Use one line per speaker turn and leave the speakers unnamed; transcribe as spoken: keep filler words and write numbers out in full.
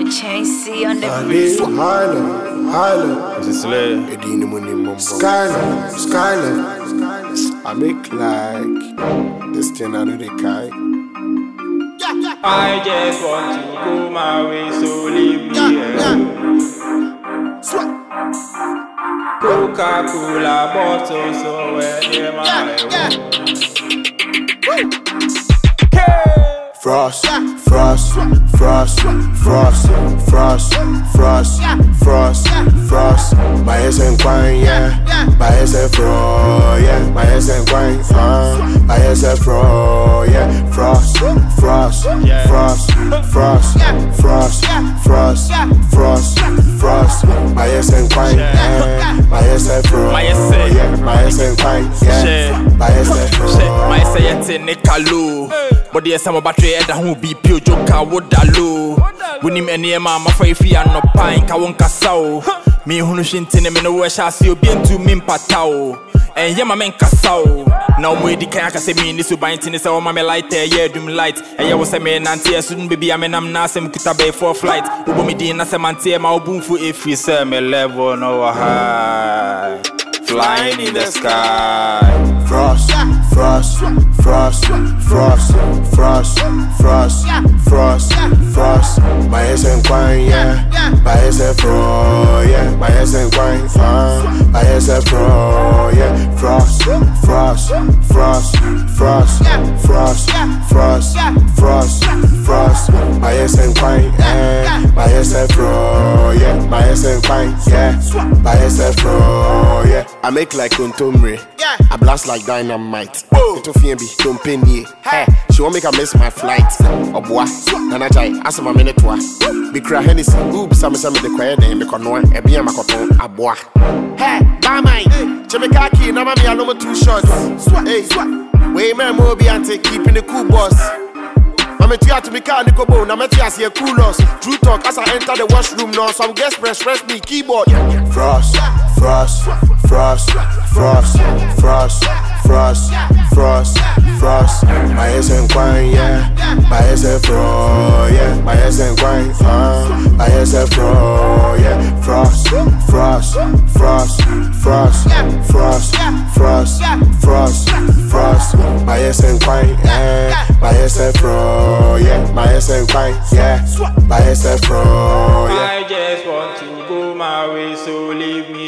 Chasey on the
beat. Highland, Highland.
This is Slay.
Skyline, Skyline. I make like this thing I do the kai.
I just want to go my way, so leave me here. Coca-Cola bottle, so where am
Frost, frost, frost, frost, frost, frost, frost, frost. My S and Quine, yeah. My S and Fro, yeah. My S and Quine, uh. My S and Fro, yeah. Frost, frost, frost, frost, frost, frost, frost, frost. My S and Quine, yeah. My S and Fro, yeah. My S and Quine, yeah. My S and Fro.
My S and Yeti Nikalu. But there's some battery that who be pure joker would allow. When him any mamma for if you are not pine, Kawonka Sao. Me who shintin him in the West, I see you being to me patao. And yeah, my man Casao. Now, we the can't say me in this bind in this all my light there, yeah, doom light. And yeah, was a man, auntie, soon baby, I mean, I'm not some kitabe for flight. Ubo me din as a man, tear my boom for if we say me level no high. Flying in the sky.
Frost, frost, frost, frost, frost, frost, frost, frost. My S and Quine, yeah. My S and Fro, yeah. My S and Quine, uh. My S and Fro, yeah. Frost, frost, frost, frost, frost, frost, frost, frost. My S and Quine, yeah. My S and Fro, yeah. My S and Quine, yeah. My S and Fro, yeah. I make like Kuntumri. I blast like dynamite. Little Fiambi, don't pay me. Hey, she won't make her miss my flight. Oh boy, Nana Jai, ask my minute to her. Be cry Hennessy, oops, I'm some of the quiet name because no one, a beer macaton, a boy. Hey, by mine, Jamaica, no mammy, I know two shots. Hey, way man, Moby, and take keeping the cool boss. I'm a tear to me car, Nico Bone, I'm a tear, see a cool loss. True talk as I enter the washroom now, some guest press, press me keyboard. Frost, frost, frost, frost, frost, frost, frost, frost. My S and Quine, yeah. My S and Fro, yeah. My S and Quine, uh. My S and Fro, yeah. Frost, frost, frost, frost, frost, frost, frost, frost. My S and Quine, yeah. My S and Fro, yeah. My S and Quine, yeah. My S and Fro, yeah.
I just want to go my way, so leave me